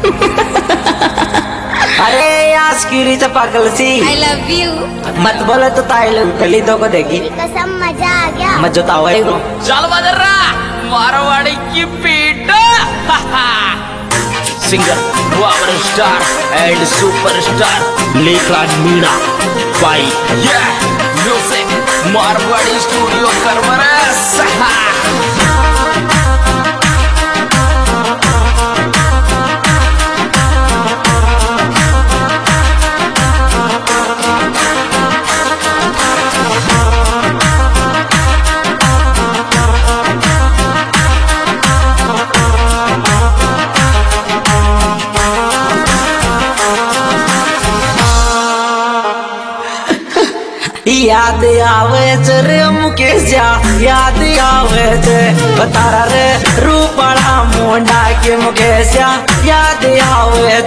अरे आस्किरी पागल सी I love you मत बोले तो ताइल गली दो को देगी कसम मजा आ गया मत जो तावे को चल बदर्रा मारवाड़ी की पीठ singer power star and superstar Lekhraj Meena बाई म्यूजिक मारवाड़ी स्टूडियो करवरस। याद आवे रे मुकेश याद आवे तारा रे रूपाला मुंडा के मुकेश याद आवे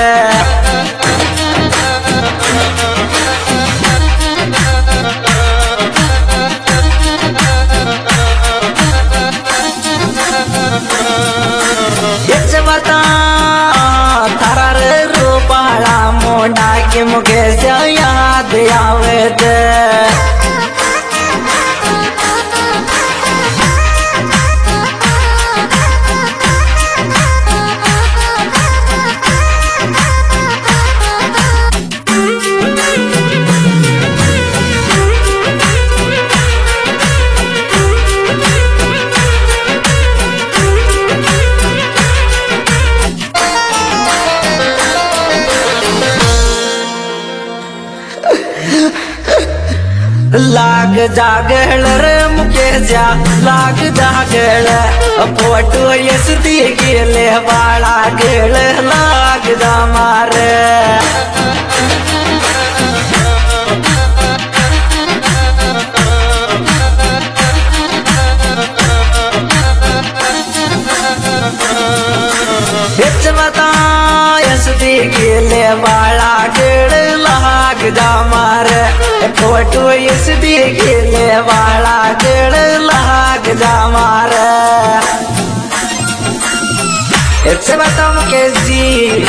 बता तारा रे रूपाला मुंडा के मुकेश याद आवे लाग जागल रे मुकेश लाग जागल फोटो यस दी गेले वाला गेल लाग जा मारे बता यस दी गेले वाला गेल लाग जा मारे फोटो इस दी गेले वाला गेल लाग जा मारे इससे बता मुकेश जी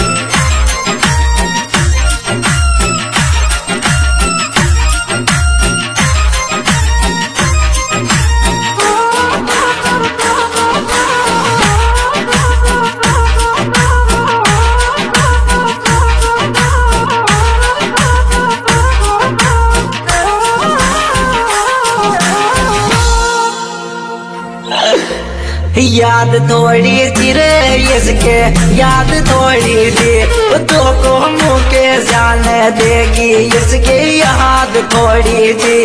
याद थोड़ी सी रे इसके याद थोड़ी सी तो को मुके जाने देगी इसके याद थोड़ी सी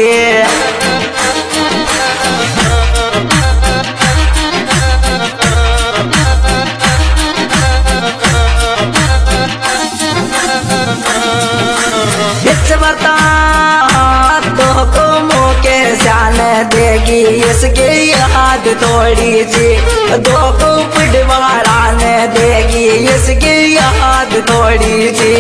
बता तो को मुके जाने देगी इसके याद थोड़ी सी दो को पिटवाड़ा ने देगी इसकी याद थोड़ी सी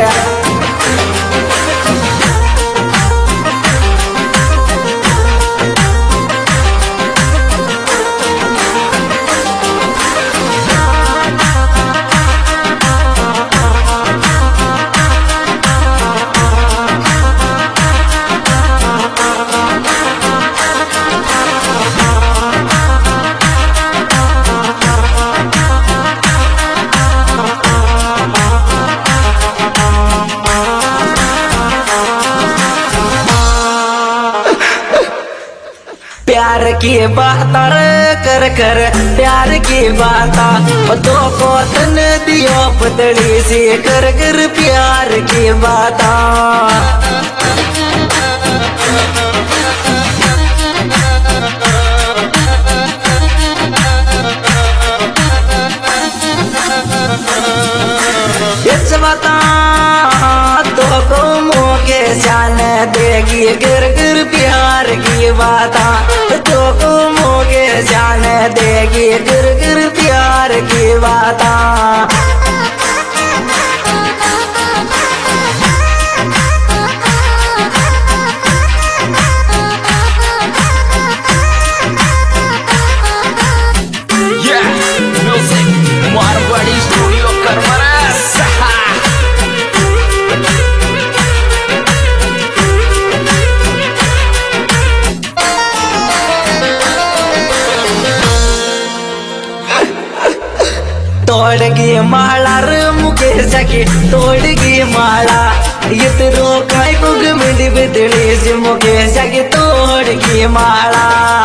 प्यार की बात कर कर प्यार की बात दो को तन दियो पतली सी कर कर प्यार की बात इस बता तो को मुके जाने देगी गिर गिर प्यार की बात तो को मुके जाने देगी गिर गिर प्यार की बात म्यूजिक मारवाड़ी स्टूडियो लोकर मरस तोड़गी माला रे मुकेश की तोड़गी माला इतरो काय को गमिली बिदली से मुकेश की तोड़गी माला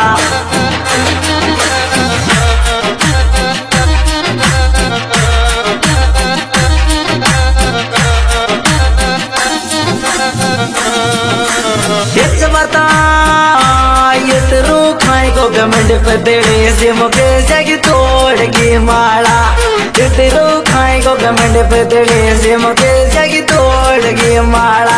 बता इतरो खाए को गमंड पतड़े से मुकेश की तोड़गी माला इतरो खाए को गमंड पतड़े से मुकेश की तोड़गी माला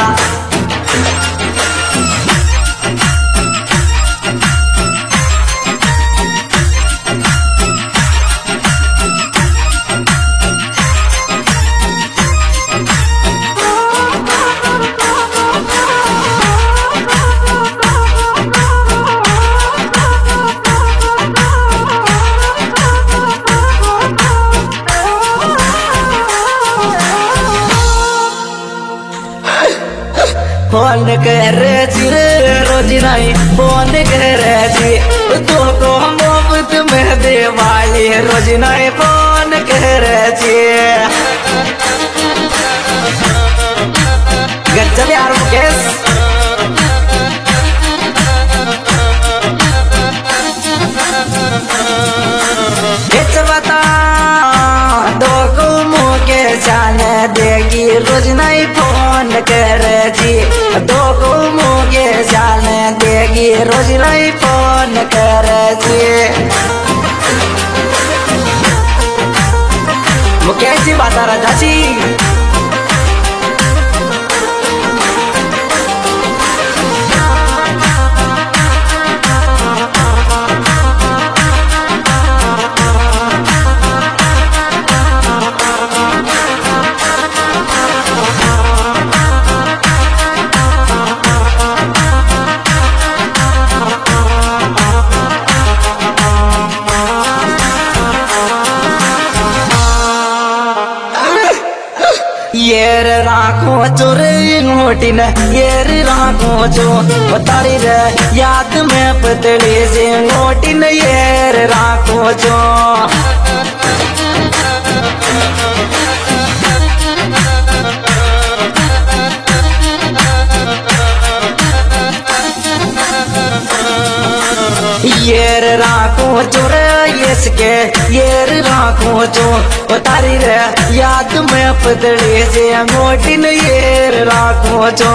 फोन करे चिरे रोज नहीं फोन करे ची तो को मोहब्बत में दे वाली रोज नहीं फोन करे ची गजब यार मुकेश इस बता दो को मुके जाने देगी रोज नहीं फोन करे जी दो को मुके जाने देगी रोज नहीं फोन करे जी मुकेश जी बता रहा जी येर राखो चोरे मोटी न येर राखो चो तारी रे याद में पतली से मोटी न येर राखो चो येर राखो चोरे इसके येर राखो चो तारी रे याद में पतली से मोटी न येर राखो चो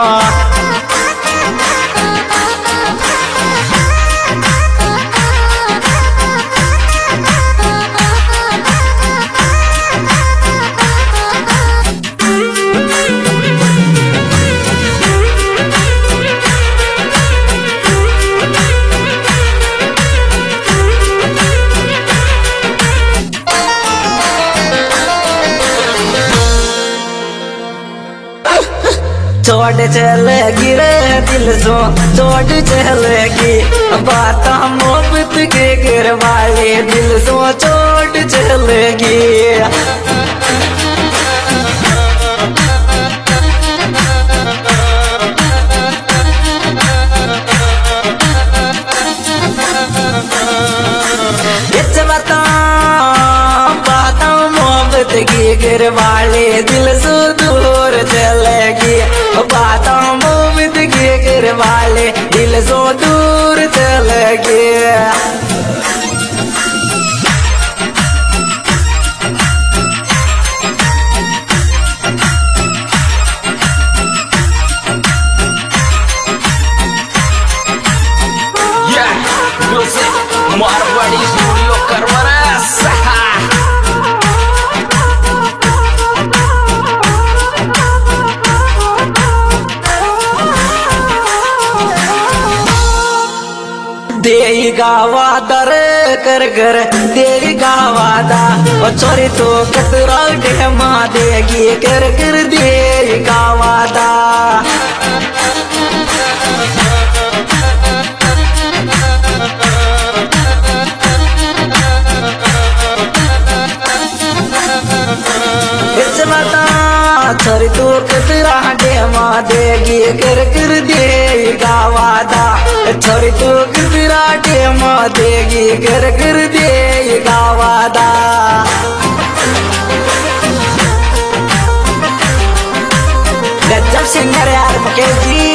चोट चलेगी रे दिल सो चोट चलेगी बात मोहब्बत के घर वाले दिल सो चोट चलेगी की घर वाले दिल से दूर चलेगी बात मोहब्बत के घर वाले दिल से दूर चलेगी मारवाड़ी लोकर मरस देई गावा दर कर कर देई गावा दा छोरी तो कतरा डेमा देगी कर कर देई गावा दा छोरी तू कितना डेमा देगी कर दे गावादा छोरी तू कितना डेमा देगी कर दे गावादा गजब सिंगर यार मुकेश जी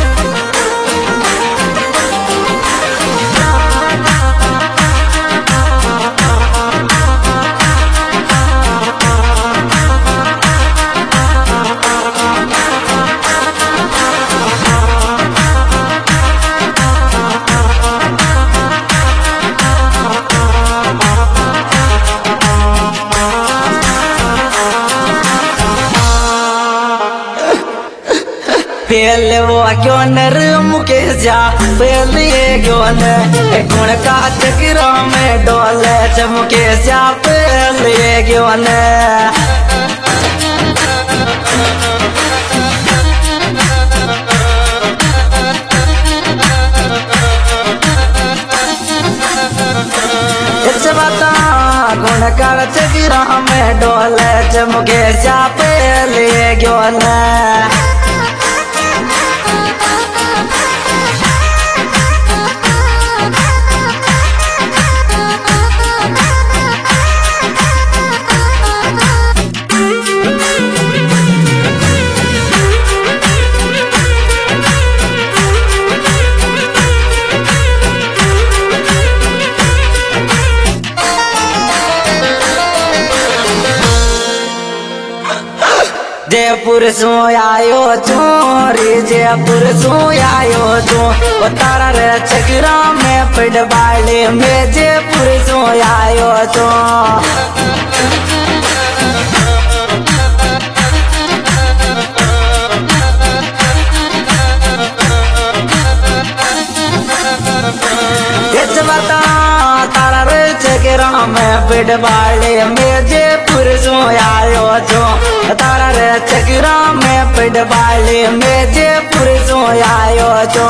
पहले वो क्यों नर मुकेश जा पहले क्यों न कौन का चक्रा में डोले मुकेश जा पहले क्यों न बता कौन का चक्रा में डोले मुकेश जा पहले क्यों न जयपुर सो आयो चोरी जयपुर सो आयो चो तारा रे चक्रा में पड़वाले में जयपुर सो आयो चो बता तारा रे चक्रा में पड़वाले में जयपुर सो आयो चो तारा रे चक्रा में पड़वाले में जयपुर सो आयो चो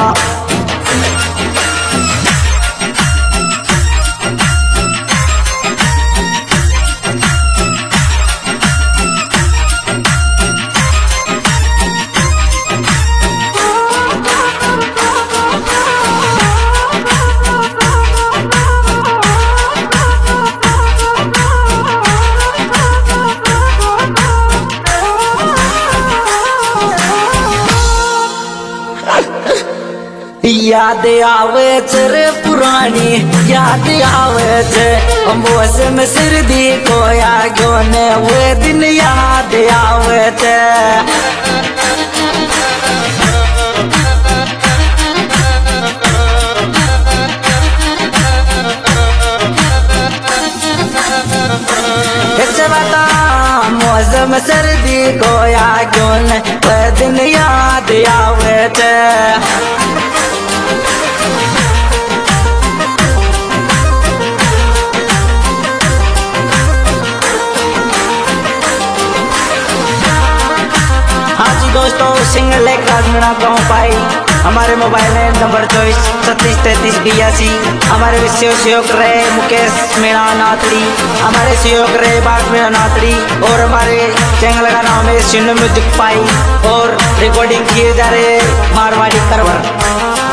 याद आवे रे पुरानी याद आवे मौसम सर्दी को आगोने वो दिन याद आवे बता मौसम सर्दी को आगोने वो दिन याद आवे दोस्तों सिंगल लेग राजमीना गाँव पाई हमारे मोबाइल नंबर 24373382 हमारे सहयोग रहे मुकेश मीणा नाथड़ी हमारे सहयोग रहे बाग मीणा नाथड़ी और हमारे चैनल का नाम है सिन्नू म्यूजिक पाई और रिकॉर्डिंग किए जा रहे मारवाड़ी करवर।